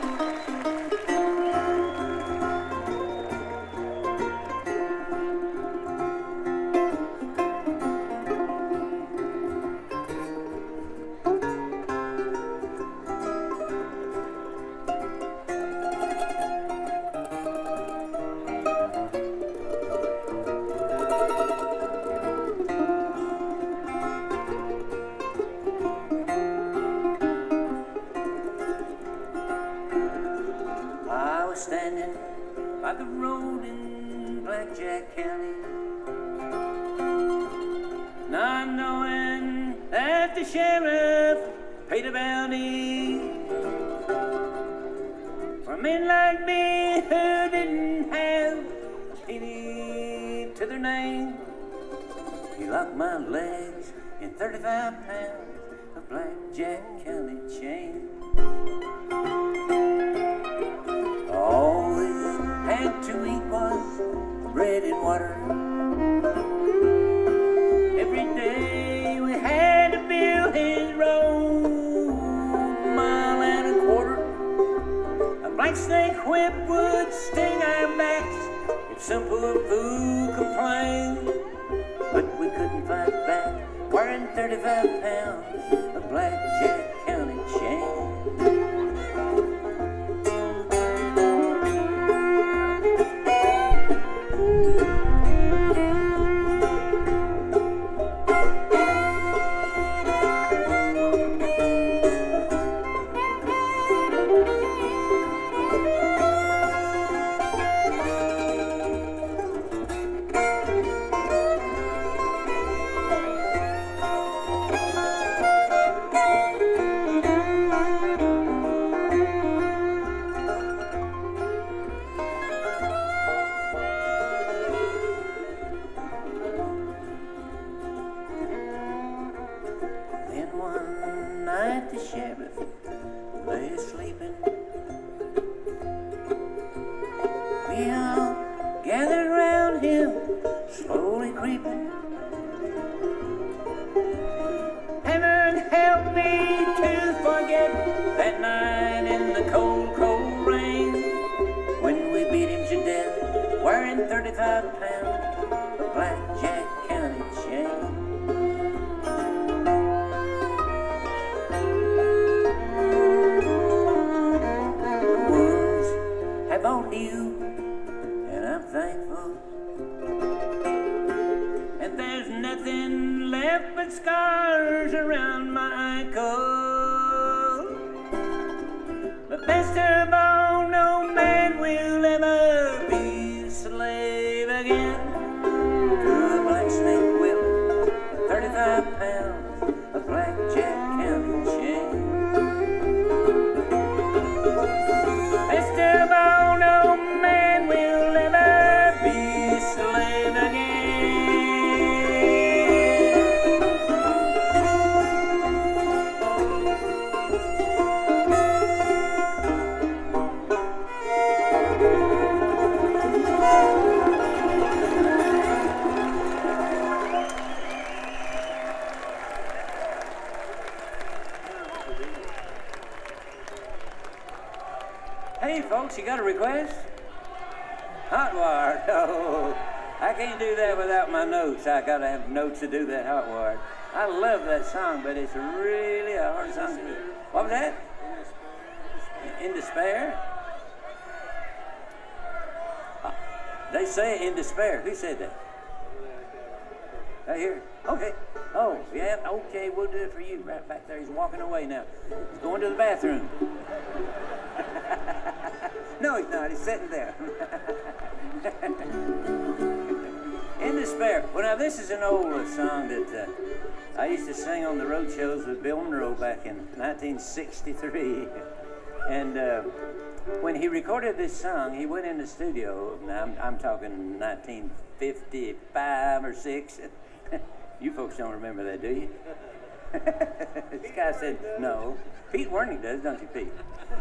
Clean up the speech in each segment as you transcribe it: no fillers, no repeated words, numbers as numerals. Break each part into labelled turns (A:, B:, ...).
A: Standing by the road in Blackjack County, not knowing that the sheriff paid a bounty for men like me who didn't have a penny to their name. He locked my legs in 35 pounds of Blackjack County chain. All we had to eat was bread and water. Every day we had to build his road, mile and a quarter. A black snake whip would sting our backs if some poor fool complained. But we couldn't fight back, wearing 35 pounds of Blackjack County chain.
B: You got a request? Hot Wired. Oh, I can't do that without my notes. I gotta have notes to do that Hot Wired. I love that song, but it's really a hard song to do. What was that? In Despair? They say In Despair. Who said that? Right here. Okay. Oh, yeah. Okay, we'll do it for you. Right back there. He's walking away now. He's going to the bathroom. No, he's not. He's sitting there. In Despair. Well, now, this is an old song that I used to sing on the road shows with Bill Monroe back in 1963. And when he recorded this song, he went in the studio. Now, I'm talking 1955 or 6. You folks don't remember that, do you? This guy said, no. Pete Wernick does, don't you, Pete?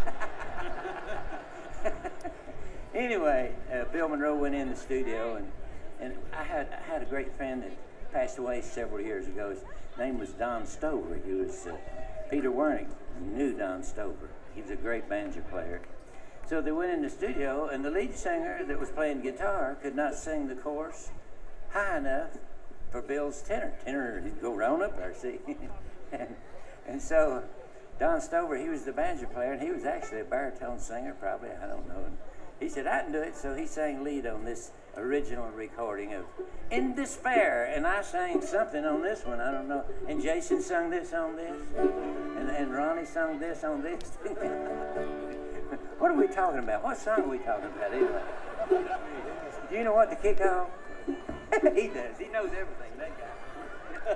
B: Anyway, Bill Monroe went in the studio, and I had a great friend that passed away several years ago. His name was Don Stover. He was Peter Wernick. knew Don Stover. He was a great banjo player. So they went in the studio, and the lead singer that was playing guitar could not sing the chorus high enough for Bill's tenor. Tenor, he'd go round up there, see? and so Don Stover, he was the banjo player, and he was actually a baritone singer, probably, I don't know. And he said, I can do it, so he sang lead on this original recording of In Despair, and I sang something on this one, I don't know. And Jason sung this on this, and Ronnie sung this on this. What are we talking about? What song are we talking about anyway? Do you know what to kick off? He does. He knows everything, that guy.